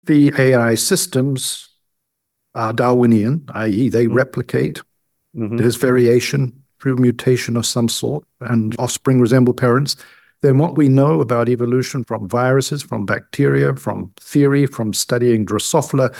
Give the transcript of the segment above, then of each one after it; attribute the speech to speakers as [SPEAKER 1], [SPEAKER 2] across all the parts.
[SPEAKER 1] The AI systems are Darwinian, i.e. they replicate. There's variation through mutation of some sort, and offspring resemble parents. Then what we know about evolution from viruses, from bacteria, from theory, from studying Drosophila.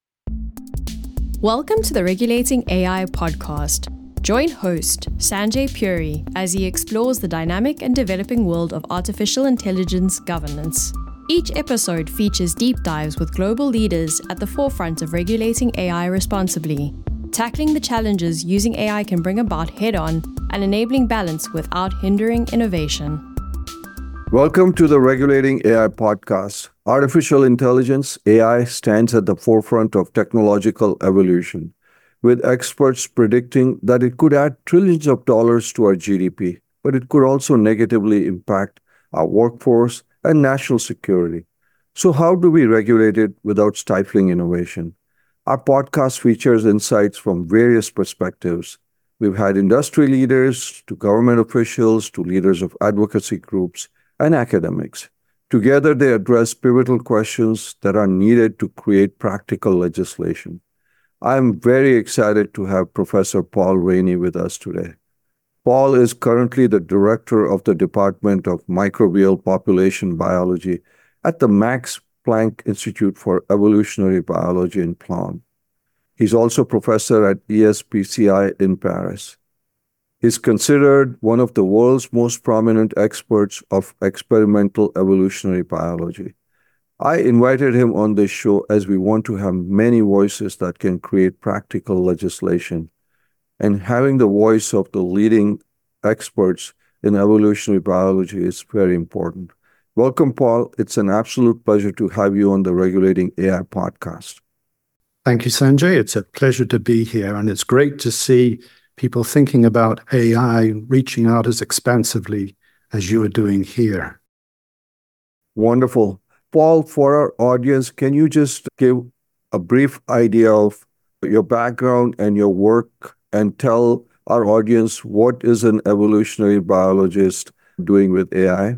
[SPEAKER 2] Welcome to the Regulating AI podcast. Join host Sanjay Puri as he explores the dynamic and developing world of artificial intelligence governance. Each episode features deep dives with global leaders at the forefront of regulating AI responsibly, tackling the challenges using AI can bring about head-on and enabling balance without hindering innovation.
[SPEAKER 3] Welcome to the Regulating AI podcast. Artificial intelligence, AI, stands at the forefront of technological evolution, with experts predicting that it could add trillions of dollars to our GDP, but it could also negatively impact our workforce and national security. So how do we regulate it without stifling innovation? Our podcast features insights from various perspectives. We've had industry leaders, to government officials, to leaders of advocacy groups, and academics. Together, they address pivotal questions that are needed to create practical legislation. I am very excited to have Professor Paul Ranney with us today. Paul is currently the director of the Department of Microbial Population Biology at the Max Planck Institute for Evolutionary Biology in Plön. He's also professor at ESPCI in Paris. He's considered one of the world's most prominent experts of experimental evolutionary biology. I invited him on this show as we want to have many voices that can create practical legislation. And having the voice of the leading experts in evolutionary biology is very important. Welcome, Paul. It's an absolute pleasure to have you on the Regulating AI podcast.
[SPEAKER 1] Thank you, Sanjay. It's a pleasure to be here, and it's great to see people thinking about AI reaching out as expansively as you are doing here.
[SPEAKER 3] Wonderful. Paul, for our audience, can you just give a brief idea of your background and your work and tell our audience what is an evolutionary biologist doing with AI?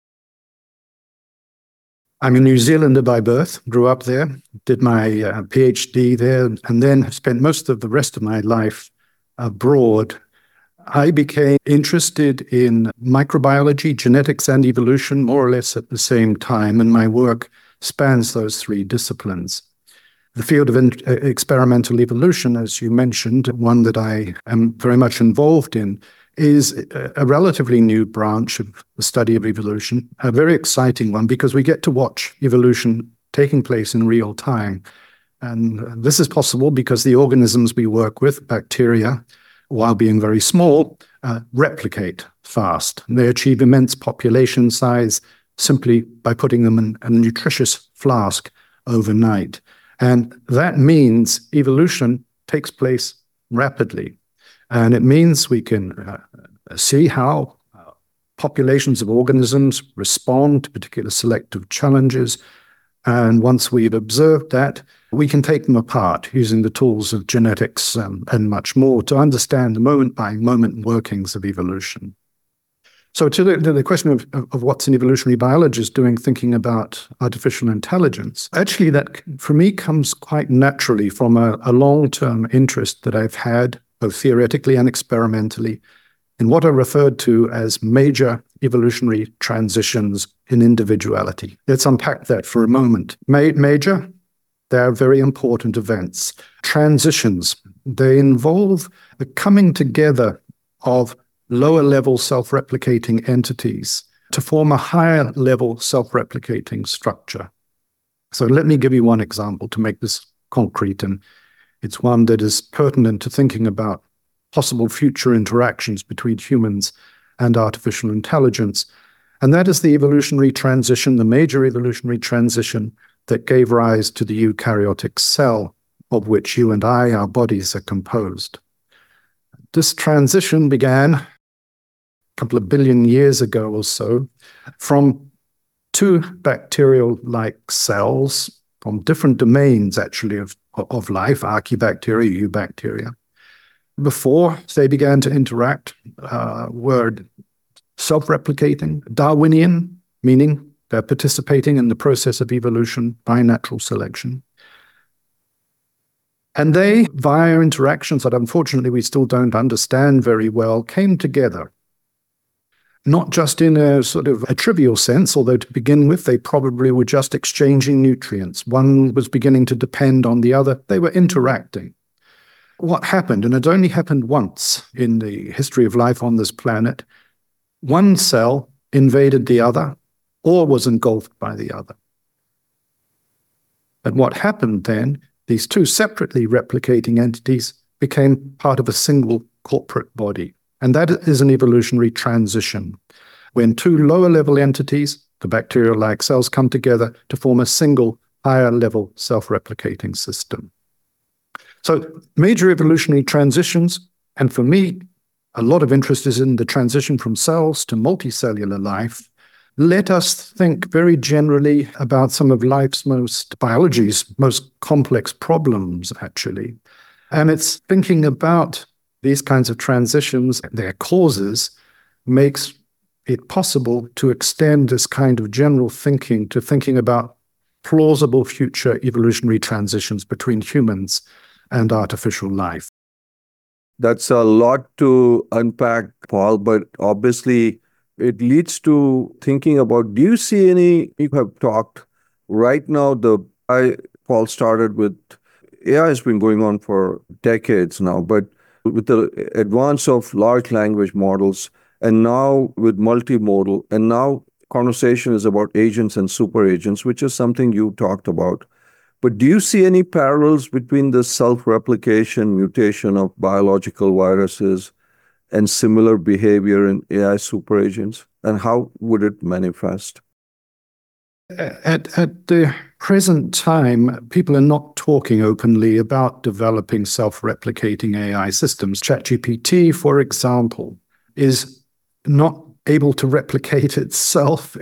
[SPEAKER 1] I'm a New Zealander by birth, grew up there, did my PhD there, and then spent most of the rest of my life abroad. I became interested in microbiology, genetics, and evolution more or less at the same time, and my work spans those three disciplines. The field of experimental evolution, as you mentioned, one that I am very much involved in, is a relatively new branch of the study of evolution, a very exciting one because we get to watch evolution taking place in real time. And this is possible because the organisms we work with, bacteria, while being very small, replicate fast. They achieve immense population size simply by putting them in a nutritious flask overnight. And that means evolution takes place rapidly. And it means we can see how populations of organisms respond to particular selective challenges. And once we've observed that, we can take them apart using the tools of genetics and much more to understand the moment-by-moment workings of evolution. So to the question of what's an evolutionary biologist doing thinking about artificial intelligence, actually that for me comes quite naturally from a long-term interest that I've had, both theoretically and experimentally, in what are referred to as major evolutionary transitions in individuality. Let's unpack that for a moment. Major, they're very important events. Transitions, they involve the coming together of lower-level self-replicating entities to form a higher-level self-replicating structure. So let me give you one example to make this concrete, and it's one that is pertinent to thinking about possible future interactions between humans and artificial intelligence. And that is the evolutionary transition, the major evolutionary transition that gave rise to the eukaryotic cell, of which you and I, our bodies, are composed. This transition began couple of billion years ago or so, from two bacterial-like cells from different domains, actually, of life, archaebacteria, eubacteria. Before they began to interact, were self-replicating, Darwinian, meaning They're participating in the process of evolution by natural selection. And they, via interactions that unfortunately we still don't understand very well, came together. Not just in a sort of a trivial sense, although to begin with, they probably were just exchanging nutrients. One was beginning to depend on the other. They were interacting. What happened, and it only happened once in the history of life on this planet, one cell invaded the other or was engulfed by the other. And what happened then, these two separately replicating entities became part of a single corporate body. And that is an evolutionary transition, when two lower-level entities, the bacterial-like cells, come together to form a single higher-level self-replicating system. So major evolutionary transitions, and for me, a lot of interest is in the transition from cells to multicellular life. Let us think very generally about some of biology's most complex problems, actually. And it's thinking about these kinds of transitions, their causes, makes it possible to extend this kind of general thinking to thinking about plausible future evolutionary transitions between humans and artificial life.
[SPEAKER 3] That's a lot to unpack, Paul, but obviously it leads to thinking about, do you see any, you have talked right now, Paul started with, AI has been going on for decades now, but with the advance of large language models, and now with multimodal, and now conversation is about agents and super agents, which is something you talked about. But do you see any parallels between the self-replication, mutation of biological viruses and similar behavior in AI super agents? And how would it manifest?
[SPEAKER 1] At the present time, people are not talking openly about developing self-replicating AI systems. ChatGPT, for example, is not able to replicate itself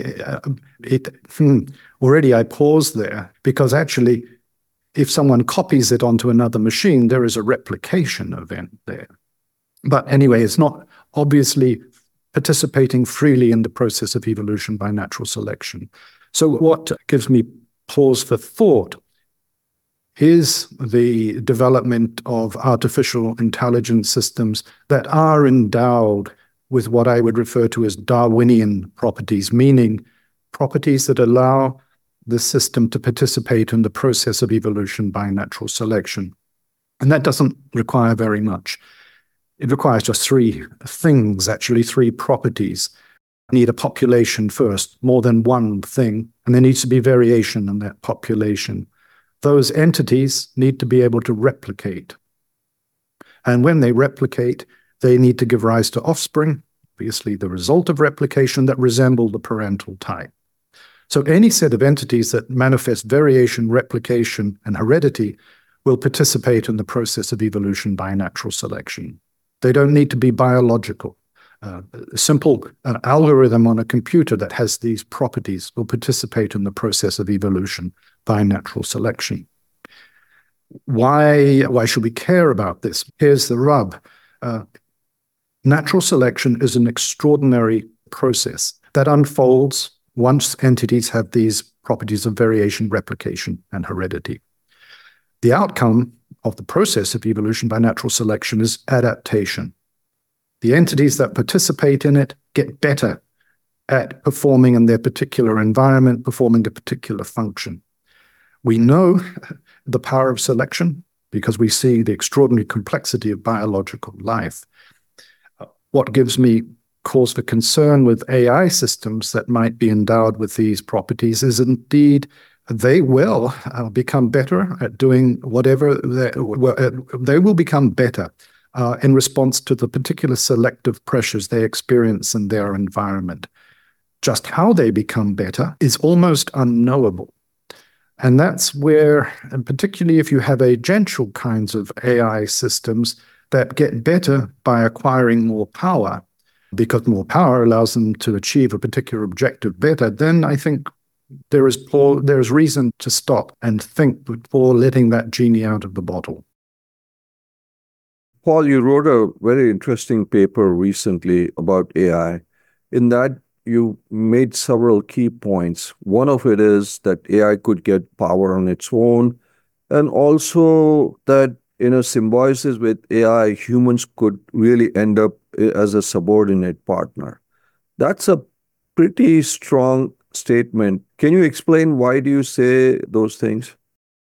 [SPEAKER 1] already I pause there, because actually, if someone copies it onto another machine, there is a replication event there. But anyway, it's not obviously participating freely in the process of evolution by natural selection. So what gives me pause for thought is the development of artificial intelligence systems that are endowed with what I would refer to as Darwinian properties, meaning properties that allow the system to participate in the process of evolution by natural selection. And that doesn't require very much. It requires just three things, actually, three properties. You need a population first, more than one thing, and there needs to be variation in that population. Those entities need to be able to replicate. And when they replicate, they need to give rise to offspring, obviously the result of replication, that resemble the parental type. So any set of entities that manifest variation, replication, and heredity will participate in the process of evolution by natural selection. They don't need to be biological. A simple algorithm on a computer that has these properties will participate in the process of evolution by natural selection. Why should we care about this? Here's the rub. Natural selection is an extraordinary process that unfolds once entities have these properties of variation, replication, and heredity. The outcome of the process of evolution by natural selection is adaptation. The entities that participate in it get better at performing in their particular environment, performing a particular function. We know the power of selection because we see the extraordinary complexity of biological life. What gives me cause for concern with AI systems that might be endowed with these properties is indeed they will become better at doing whatever they will become better in response to the particular selective pressures they experience in their environment. Just how they become better is almost unknowable. And that's where, and particularly if you have agential kinds of AI systems that get better by acquiring more power, because more power allows them to achieve a particular objective better, then I think there is reason to stop and think before letting that genie out of the bottle.
[SPEAKER 3] Paul, you wrote a very interesting paper recently about AI. In that, you made several key points. One of it is that AI could get power on its own, and also that in a symbiosis with AI, humans could really end up as a subordinate partner. That's a pretty strong statement. Can you explain why do you say those things?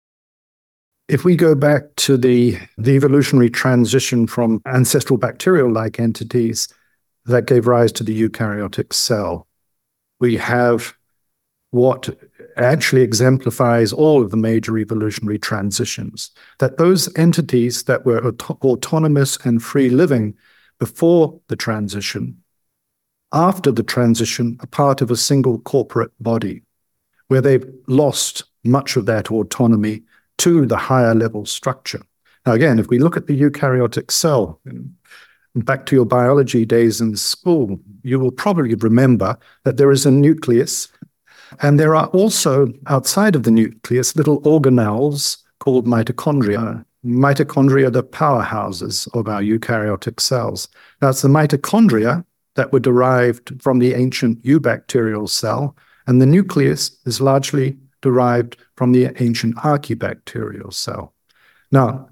[SPEAKER 1] If we go back to the evolutionary transition from ancestral bacterial-like entities that gave rise to the eukaryotic cell, we have what actually exemplifies all of the major evolutionary transitions, that those entities that were autonomous and free-living before the transition, after the transition, are part of a single corporate body, where they've lost much of that autonomy to the higher level structure. Now, again, if we look at the eukaryotic cell, back to your biology days in school, you will probably remember that there is a nucleus, and there are also, outside of the nucleus, little organelles called mitochondria. Mitochondria are the powerhouses of our eukaryotic cells. Now, it's the mitochondria that were derived from the ancient eubacterial cell, and the nucleus is largely derived from the ancient archaebacterial cell. Now,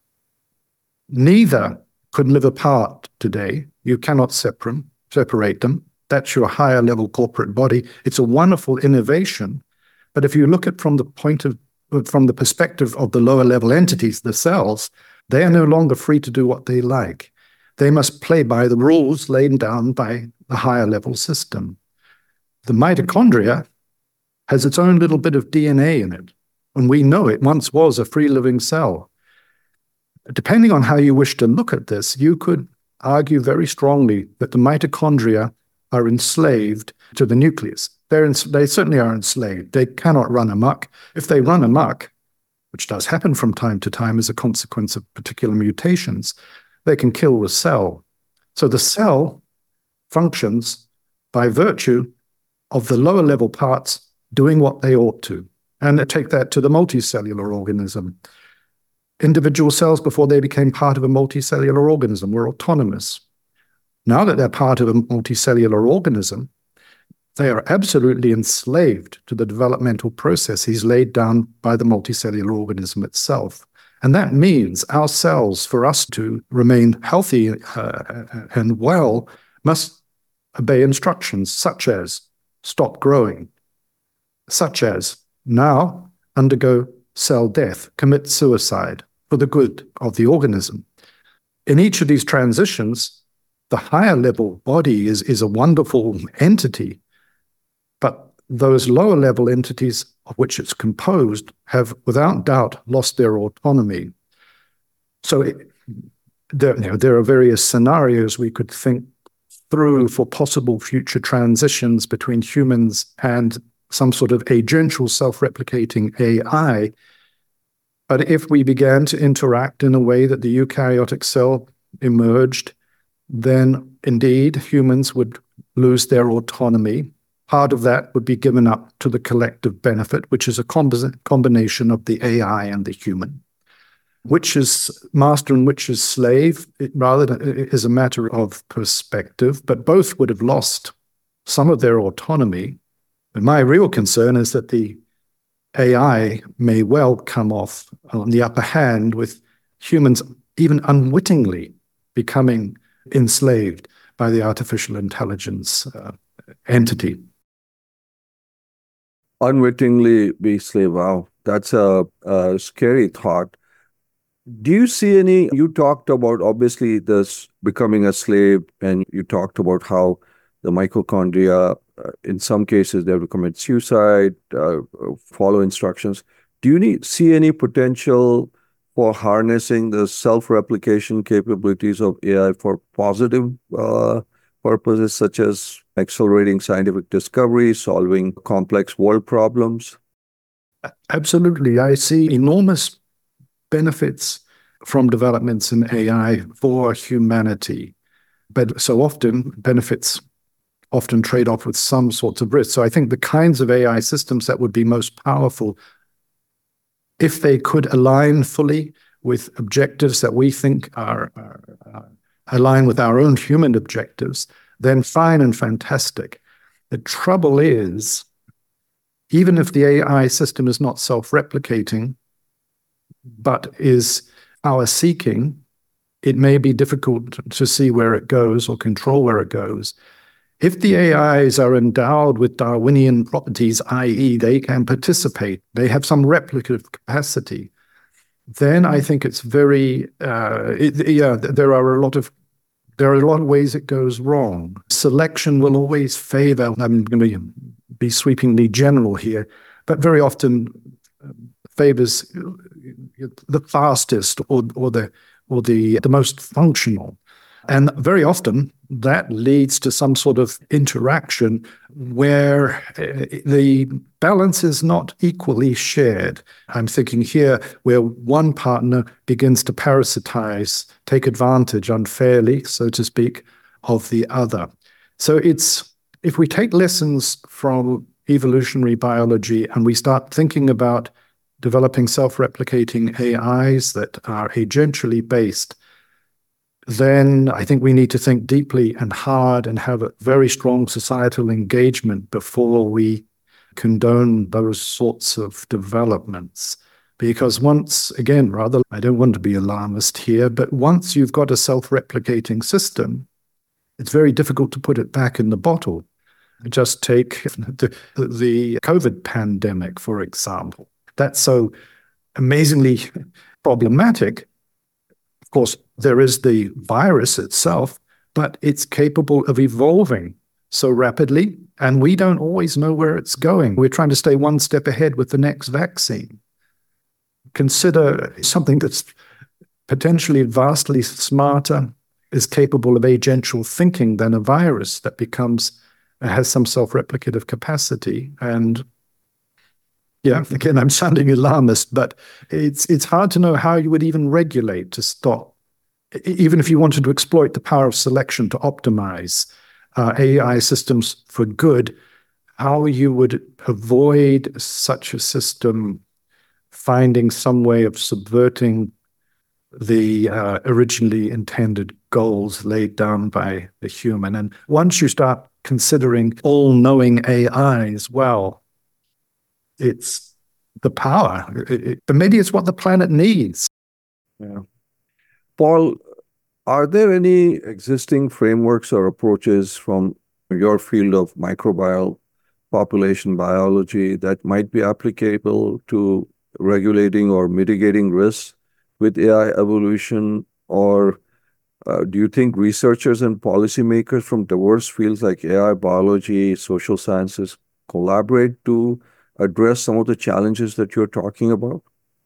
[SPEAKER 1] neither could live apart today. You cannot separate them. That's your higher level corporate body. It's a wonderful innovation. But if you look at from the perspective of the lower level entities, the cells, they are no longer free to do what they like. They must play by the rules laid down by the higher level system. The mitochondria has its own little bit of DNA in it, and we know it once was a free-living cell. Depending on how you wish to look at this, you could argue very strongly that the mitochondria are enslaved to the nucleus. They certainly are enslaved. They cannot run amok. If they run amok, which does happen from time to time as a consequence of particular mutations, they can kill the cell. So the cell functions by virtue of the lower level parts doing what they ought to. And take that to the multicellular organism. Individual cells, before they became part of a multicellular organism, were autonomous. Now that they're part of a multicellular organism, they are absolutely enslaved to the developmental processes laid down by the multicellular organism itself. And that means our cells, for us to remain healthy and well, must obey instructions such as stop growing, such as now undergo cell death, commit suicide for the good of the organism. In each of these transitions, the higher level body is a wonderful entity, but those lower level entities of which it's composed have without doubt lost their autonomy. So there are various scenarios we could think through for possible future transitions between humans and some sort of agential self-replicating AI. But if we began to interact in a way that the eukaryotic cell emerged, then indeed humans would lose their autonomy. Part of that would be given up to the collective benefit, which is a combination of the AI and the human. Which is master and which is slave, it rather is a matter of perspective, but both would have lost some of their autonomy. And my real concern is that the AI may well come off on the upper hand, with humans even unwittingly becoming enslaved by the artificial intelligence entity.
[SPEAKER 3] Unwittingly be slave. Wow, that's a scary thought. Do you see any, you talked about obviously this becoming a slave, and you talked about how the mitochondria, in some cases, they have to commit suicide, follow instructions. Do you see any potential for harnessing the self-replication capabilities of AI for positive purposes, such as accelerating scientific discovery, solving complex world problems?
[SPEAKER 1] Absolutely. I see enormous benefits from developments in AI for humanity. But so often, benefits often trade off with some sorts of risks. So I think the kinds of AI systems that would be most powerful, if they could align fully with objectives that we think are align with our own human objectives, then fine and fantastic. The trouble is, even if the AI system is not self-replicating, but is power-seeking, it may be difficult to see where it goes or control where it goes. If the AIs are endowed with Darwinian properties, i.e., they can participate, they have some replicative capacity, then I think it's very, there are a lot of ways it goes wrong. Selection will always favor, I'm going to be sweepingly general here, but very often favors the fastest or the most functional. And very often that leads to some sort of interaction where the balance is not equally shared. I'm thinking here where one partner begins to parasitize, take advantage unfairly, so to speak, of the other. So if we take lessons from evolutionary biology and we start thinking about developing self-replicating AIs that are agentially based, then I think we need to think deeply and hard and have a very strong societal engagement before we condone those sorts of developments. Because once, again, I don't want to be alarmist here, but once you've got a self-replicating system, it's very difficult to put it back in the bottle. Just take the COVID pandemic, for example. That's so amazingly problematic. Of course, there is the virus itself, but it's capable of evolving so rapidly, and we don't always know where it's going. We're trying to stay one step ahead with the next vaccine. Consider something that's potentially vastly smarter, is capable of agential thinking than a virus that has some self-replicative capacity. And yeah, again, I'm sounding alarmist, but it's hard to know how you would even regulate to stop, even if you wanted to exploit the power of selection to optimize AI systems for good, how you would avoid such a system finding some way of subverting the originally intended goals laid down by the human. And once you start considering all-knowing AIs, well, it's the power. But maybe it's what the planet needs.
[SPEAKER 3] Yeah. Paul, are there any existing frameworks or approaches from your field of microbial population biology that might be applicable to regulating or mitigating risks with AI evolution? Or do you think researchers and policymakers from diverse fields like AI, biology, social sciences collaborate to address some of the challenges that you're talking about?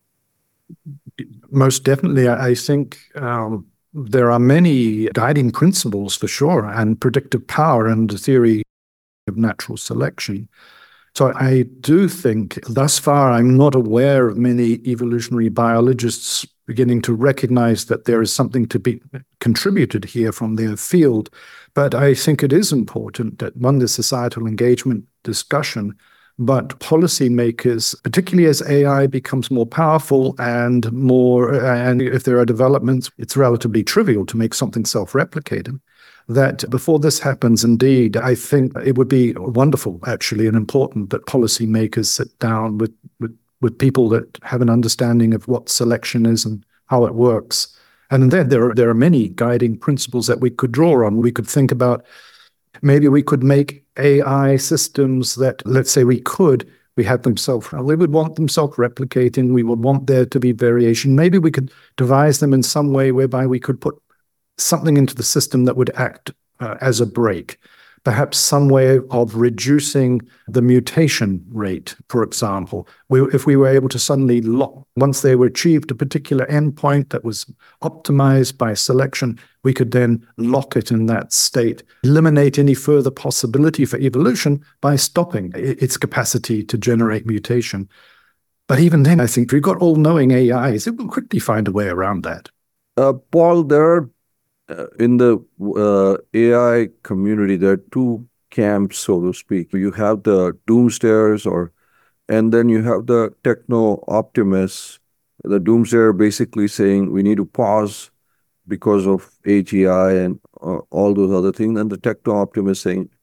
[SPEAKER 1] Most definitely. I think there are many guiding principles for sure, and predictive power and the theory of natural selection. So I do think thus far I'm not aware of many evolutionary biologists beginning to recognize that there is something to be contributed here from their field. But I think it is important that, one, the societal engagement discussion, but policymakers, particularly as AI becomes more powerful and if there are developments, it's relatively trivial to make something self-replicating, that before this happens, indeed, I think it would be wonderful, actually, and important that policymakers sit down with people that have an understanding of what selection is and how it works. And then there are many guiding principles that we could draw on. We could think about, maybe we could make AI systems that, let's say we would want them self-replicating, we would want there to be variation. Maybe we could devise them in some way whereby we could put something into the system that would act as a brake. Perhaps some way of reducing the mutation rate, for example. If we were able to suddenly lock, once they were achieved a particular endpoint that was optimized by selection, we could then lock it in that state, eliminate any further possibility for evolution by stopping its capacity to generate mutation. But even then, I think if we've got all-knowing AIs, it will quickly find a way around that.
[SPEAKER 3] Paul, there are in the AI community, there are two camps, so to speak. You have the doomsdayers, and then you have the techno-optimists. The doomsdayer basically saying we need to pause because of AGI and all those other things, and the techno-optimists saying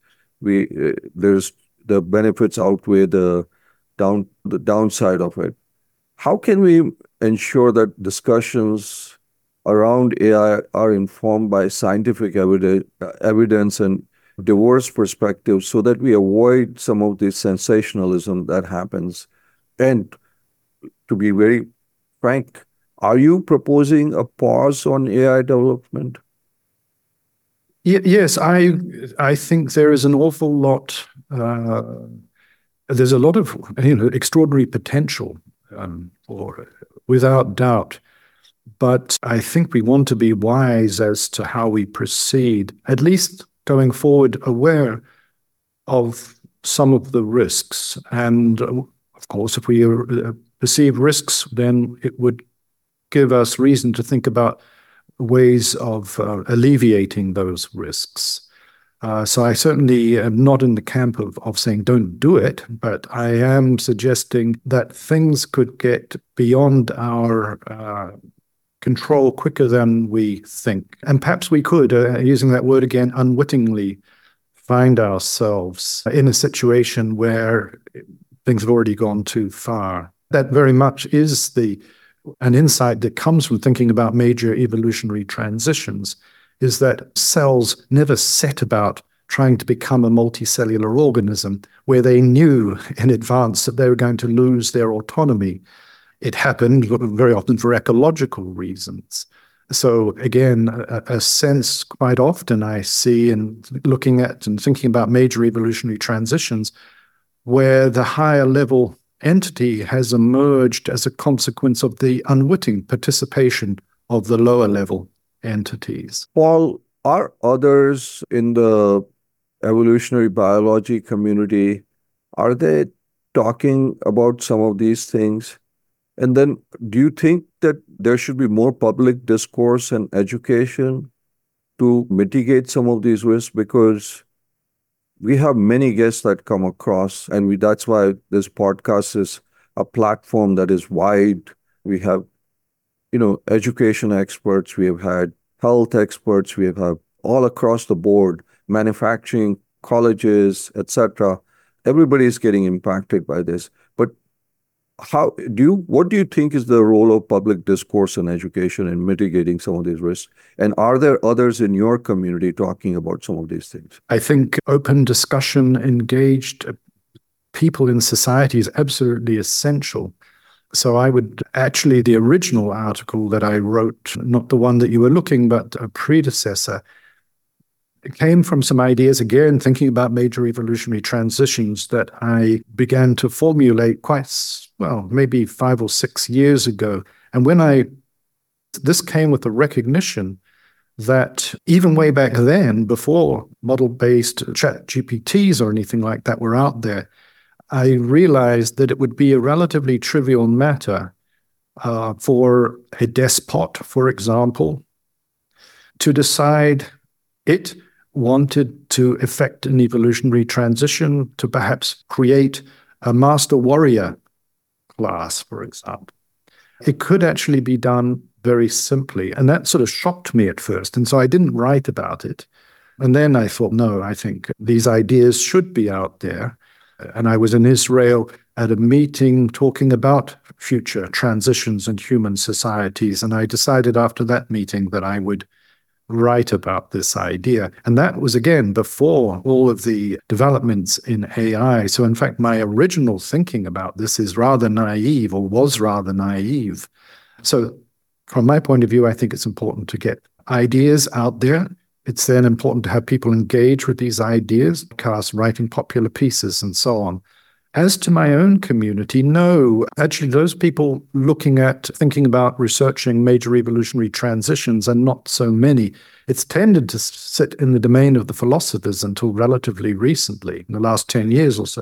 [SPEAKER 3] there's the benefits outweigh the downside of it. How can we ensure that discussions around AI are informed by scientific evidence and diverse perspectives so that we avoid some of the sensationalism that happens? And to be very frank, are you proposing a pause on AI development?
[SPEAKER 1] Yes, I think there is an awful lot. There's a lot of extraordinary potential, without doubt. But I think we want to be wise as to how we proceed, at least going forward, aware of some of the risks. And of course, if we perceive risks, then it would give us reason to think about ways of alleviating those risks. So I certainly am not in the camp of saying don't do it, but I am suggesting that things could get beyond our control quicker than we think. And perhaps we could, using that word again, unwittingly find ourselves in a situation where things have already gone too far. That very much is an insight that comes from thinking about major evolutionary transitions, is that cells never set about trying to become a multicellular organism where they knew in advance that they were going to lose their autonomy. It happened very often for ecological reasons. So again, a sense quite often I see in looking at and thinking about major evolutionary transitions where the higher level entity has emerged as a consequence of the unwitting participation of the lower level entities.
[SPEAKER 3] Paul, are others in the evolutionary biology community, are they talking about some of these things? And then do you think that there should be more public discourse and education to mitigate some of these risks? Because we have many guests that come across, and that's why this podcast is a platform that is wide. We have, education experts, we have had health experts, we have had all across the board, manufacturing, colleges, etc. Everybody is getting impacted by this. But what do you think is the role of public discourse and education in mitigating some of these risks? And are there others in your community talking about some of these things?
[SPEAKER 1] I think open discussion, engaged people in society is absolutely essential. So I would actually, the original article that I wrote, not the one that you were looking, but a predecessor, it came from some ideas, again, thinking about major evolutionary transitions that I began to formulate maybe 5 or 6 years ago. And this came with the recognition that even way back then, before model-based ChatGPTs or anything like that were out there, I realized that it would be a relatively trivial matter for a despot, for example, to decide it wanted to effect an evolutionary transition to perhaps create a master warrior class, for example. It could actually be done very simply. And that sort of shocked me at first. And so I didn't write about it. And then I thought, no, I think these ideas should be out there. And I was in Israel at a meeting talking about future transitions in human societies. And I decided after that meeting that I would write about this idea. And that was, again, before all of the developments in AI. So in fact, my original thinking about this is rather naive, or was rather naive. So from my point of view, I think it's important to get ideas out there. It's then important to have people engage with these ideas, writing popular pieces and so on. As to my own community, no. Actually, those people thinking about researching major evolutionary transitions are not so many. It's tended to sit in the domain of the philosophers until relatively recently, in the last 10 years or so.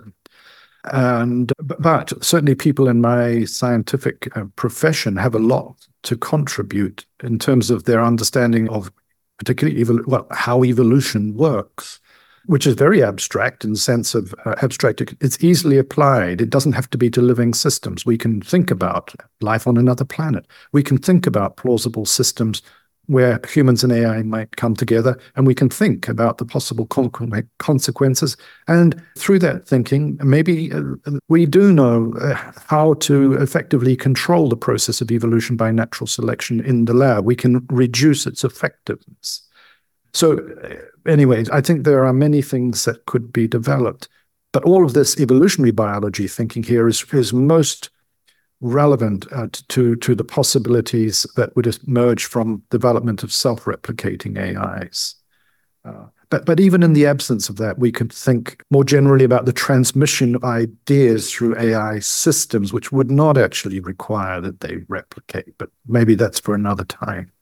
[SPEAKER 1] But certainly people in my scientific profession have a lot to contribute in terms of their understanding of particularly how evolution works, which is very abstract in the sense of abstract. It's easily applied. It doesn't have to be to living systems. We can think about life on another planet. We can think about plausible systems where humans and AI might come together, and we can think about the possible consequences. And through that thinking, maybe we do know how to effectively control the process of evolution by natural selection in the lab. We can reduce its effectiveness. So anyways, I think there are many things that could be developed. But all of this evolutionary biology thinking here is most relevant to the possibilities that would emerge from development of self-replicating AIs. But even in the absence of that, we could think more generally about the transmission of ideas through AI systems, which would not actually require that they replicate. But maybe that's for another time.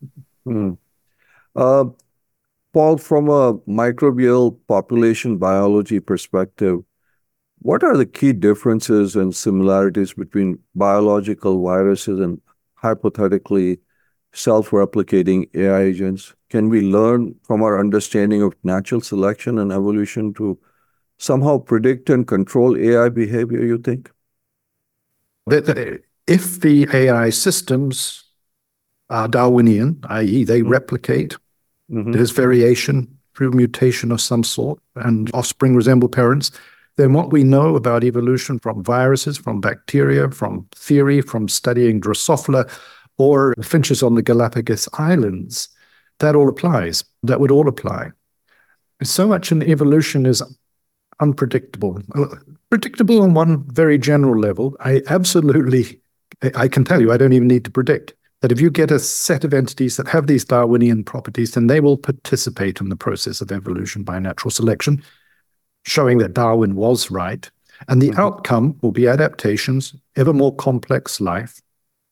[SPEAKER 3] Paul, from a microbial population biology perspective, what are the key differences and similarities between biological viruses and hypothetically self-replicating AI agents? Can we learn from our understanding of natural selection and evolution to somehow predict and control AI behavior, you think?
[SPEAKER 1] If the AI systems are Darwinian, i.e. they replicate, there's variation through mutation of some sort, and offspring resemble parents, then what we know about evolution from viruses, from bacteria, from theory, from studying Drosophila or finches on the Galapagos Islands, that all applies. That would all apply. So much in evolution is unpredictable. Predictable on one very general level. I can tell you, I don't even need to predict that if you get a set of entities that have these Darwinian properties, then they will participate in the process of evolution by natural selection, showing that Darwin was right. And the outcome will be adaptations, ever more complex life.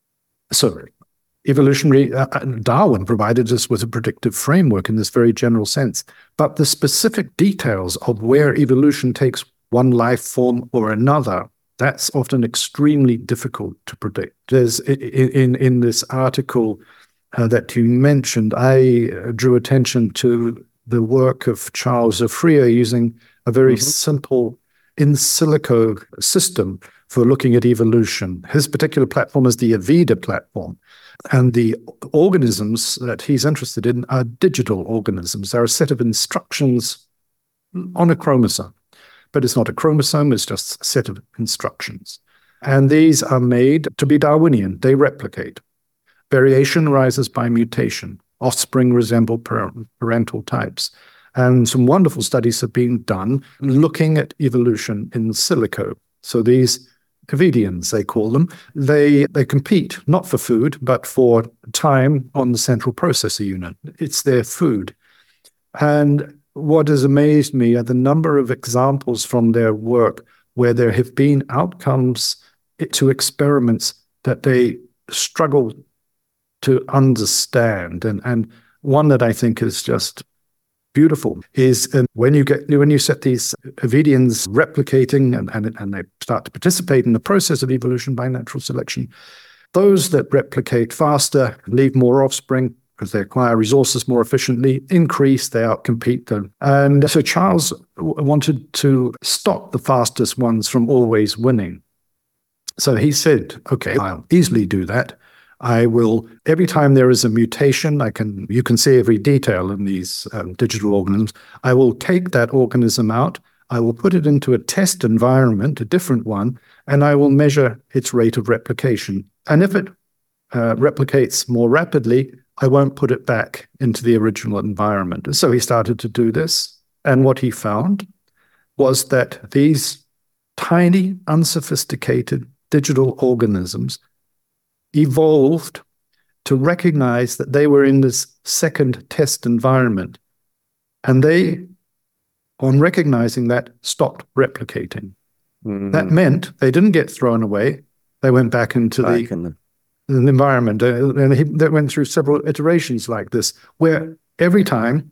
[SPEAKER 1] So evolutionary, Darwin provided us with a predictive framework in this very general sense. But the specific details of where evolution takes one life form or another, that's often extremely difficult to predict. There's in this article that you mentioned, I drew attention to the work of Charles Afriyie using a very simple in silico system for looking at evolution. His particular platform is the Avida platform. And the organisms that he's interested in are digital organisms. They're a set of instructions on a chromosome. But it's not a chromosome, it's just a set of instructions. And these are made to be Darwinian. They replicate. Variation arises by mutation. Offspring resemble parental types. And some wonderful studies have been done looking at evolution in silico. So these Avidians, they call them, they compete not for food, but for time on the central processor unit. It's their food. And what has amazed me are the number of examples from their work where there have been outcomes to experiments that they struggle to understand. And one that I think is just beautiful is when you set these Avidians replicating and they start to participate in the process of evolution by natural selection, those that replicate faster leave more offspring because they acquire resources more efficiently, increase, they outcompete them. And so Charles wanted to stop the fastest ones from always winning. So he said, okay, I'll easily do that. I will, every time there is a mutation, you can see every detail in these digital organisms. I will take that organism out, I will put it into a test environment, a different one, and I will measure its rate of replication. And if it replicates more rapidly, I won't put it back into the original environment. So he started to do this. And what he found was that these tiny, unsophisticated digital organisms evolved to recognize that they were in this second test environment. And they, on recognizing that, stopped replicating. That meant they didn't get thrown away. They went back into the environment. And they went through several iterations like this, where every time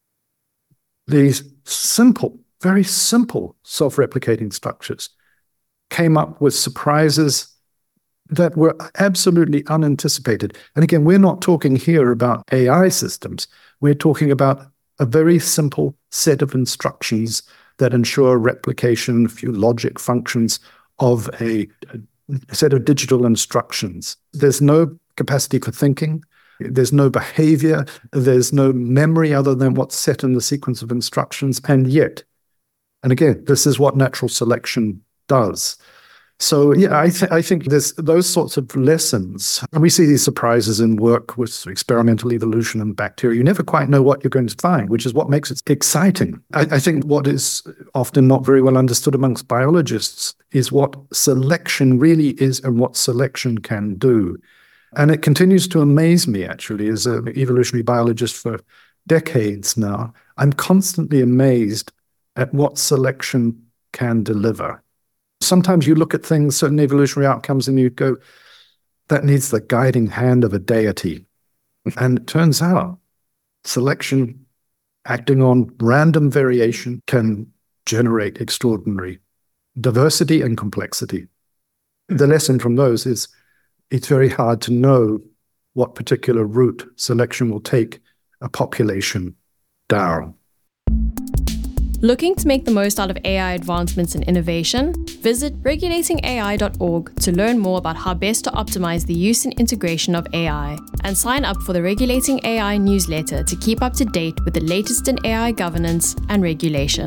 [SPEAKER 1] these simple, very simple self-replicating structures came up with surprises that were absolutely unanticipated. And again, we're not talking here about AI systems. We're talking about a very simple set of instructions that ensure replication, a few logic functions of a set of digital instructions. There's no capacity for thinking. There's no behavior. There's no memory other than what's set in the sequence of instructions. And yet, and again, this is what natural selection does. So yeah, I think there's those sorts of lessons. And we see these surprises in work with experimental evolution and bacteria. You never quite know what you're going to find, which is what makes it exciting. I think what is often not very well understood amongst biologists is what selection really is and what selection can do. And it continues to amaze me, actually, as an evolutionary biologist for decades now. I'm constantly amazed at what selection can deliver. Sometimes you look at things, certain evolutionary outcomes, and you go, that needs the guiding hand of a deity. And it turns out selection, acting on random variation, can generate extraordinary diversity and complexity. The lesson from those is it's very hard to know what particular route selection will take a population down.
[SPEAKER 2] Looking to make the most out of AI advancements and innovation? Visit regulatingai.org to learn more about how best to optimize the use and integration of AI, and sign up for the Regulating AI newsletter to keep up to date with the latest in AI governance and regulation.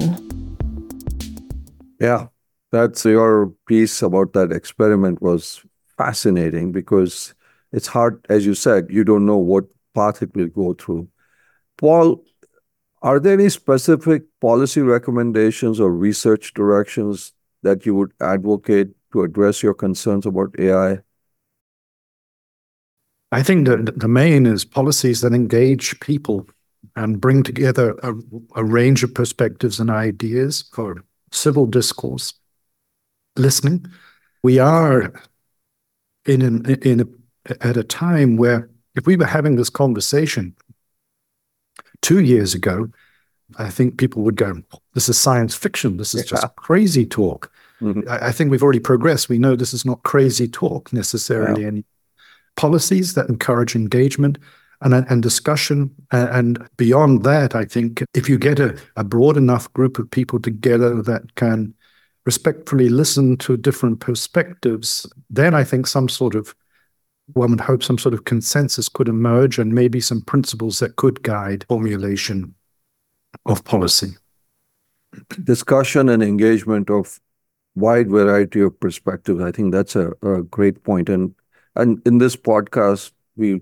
[SPEAKER 3] Yeah, that's your piece about that experiment was fascinating because it's hard, as you said, you don't know what path it will go through. Paul, are there any specific policy recommendations or research directions that you would advocate to address your concerns about AI?
[SPEAKER 1] I think that the main is policies that engage people and bring together a range of perspectives and ideas for civil discourse, listening. We are at a time where if we were having this conversation 2 years ago, I think people would go, this is science fiction. This is just crazy talk. Mm-hmm. I think we've already progressed. We know this is not crazy talk necessarily. Any policies that encourage engagement and discussion. And beyond that, I think if you get a broad enough group of people together that can respectfully listen to different perspectives, then I think one would hope some sort of consensus could emerge and maybe some principles that could guide formulation of policy.
[SPEAKER 3] Discussion and engagement of wide variety of perspectives. I think that's a great point. And in this podcast, we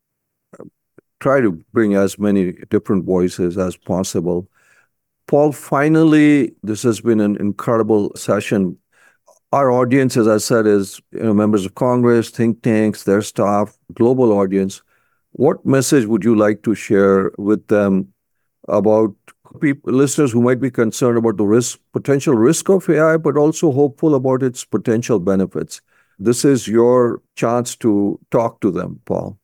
[SPEAKER 3] try to bring as many different voices as possible. Paul, finally, this has been an incredible session. Our audience, as I said, is members of Congress, think tanks, their staff, global audience. What message would you like to share with them about listeners who might be concerned about the potential risk of AI, but also hopeful about its potential benefits? This is your chance to talk to them, Paul.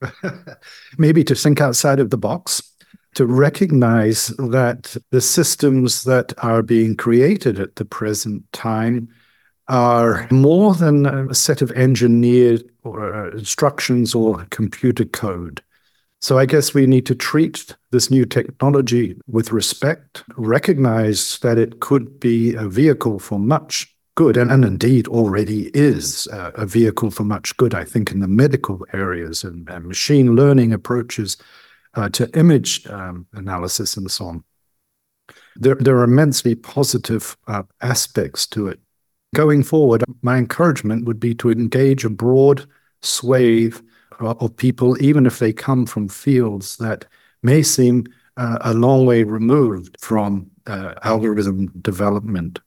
[SPEAKER 1] Maybe to think outside of the box, to recognize that the systems that are being created at the present time are more than a set of engineered instructions or computer code. So I guess we need to treat this new technology with respect, recognize that it could be a vehicle for much good, and indeed already is a vehicle for much good, I think, in the medical areas and machine learning approaches to image analysis and so on. There are immensely positive aspects to it. Going forward, my encouragement would be to engage a broad swathe of people, even if they come from fields that may seem a long way removed from algorithm development.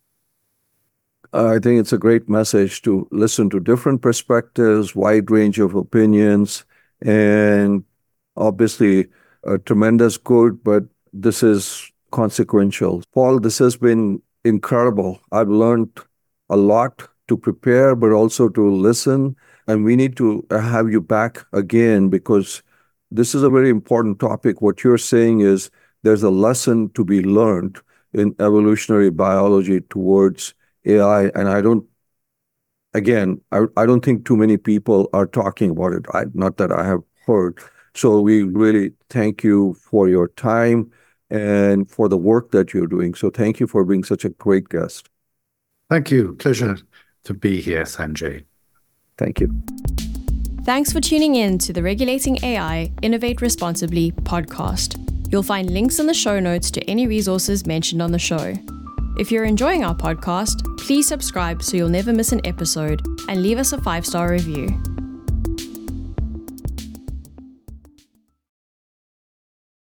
[SPEAKER 3] I think it's a great message to listen to different perspectives, wide range of opinions, and obviously a tremendous good, but this is consequential. Paul, this has been incredible. I've learned a lot to prepare, but also to listen. And we need to have you back again because this is a very important topic. What you're saying is there's a lesson to be learned in evolutionary biology towards AI. And I don't think too many people are talking about it. Not that I have heard. So we really thank you for your time and for the work that you're doing. So thank you for being such a great guest.
[SPEAKER 1] Thank you. Pleasure to be here, Sanjay.
[SPEAKER 3] Thank you.
[SPEAKER 2] Thanks for tuning in to the Regulating AI Innovate Responsibly podcast. You'll find links in the show notes to any resources mentioned on the show. If you're enjoying our podcast, please subscribe so you'll never miss an episode and leave us a 5-star review.